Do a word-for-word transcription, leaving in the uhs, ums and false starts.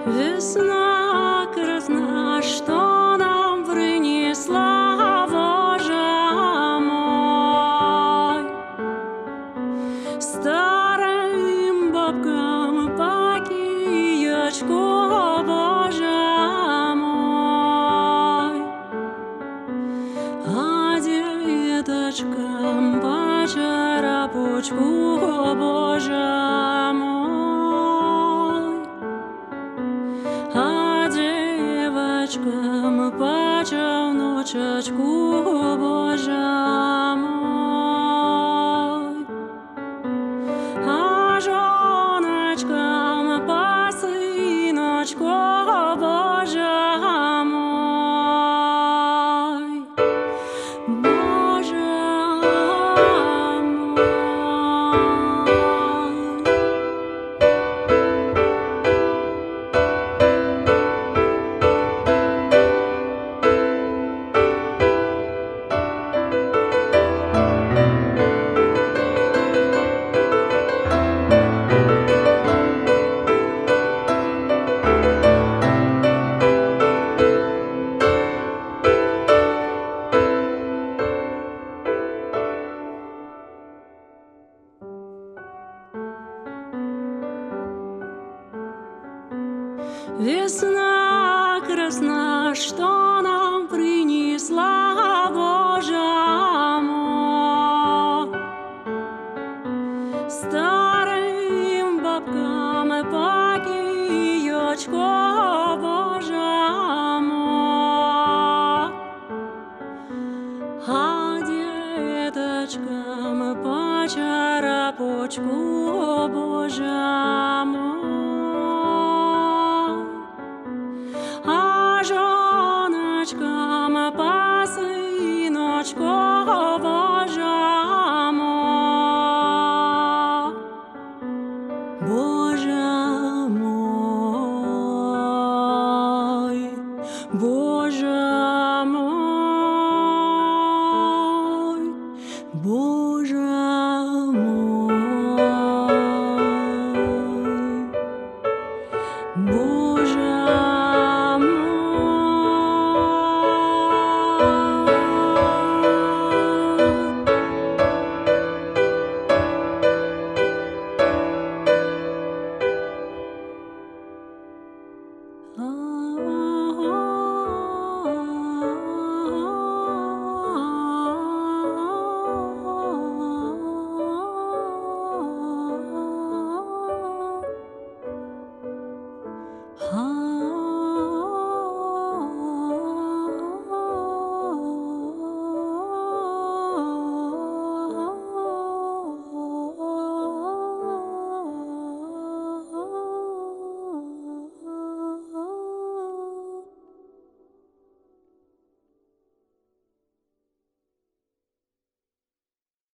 Весна красна, что нам принесла, Боже мой. Старым бабкам пакиечку, Боже мой. А деточкам по черепочку, Боже мой. А девочкам по челночечку, Боже мой. А жоночкам по сыночку, Боже мой. Боже мой. Весна красна, что нам принесла, Боже мой. Старым бабкам пакиечку, Боже мой. А деточкам по черепочку,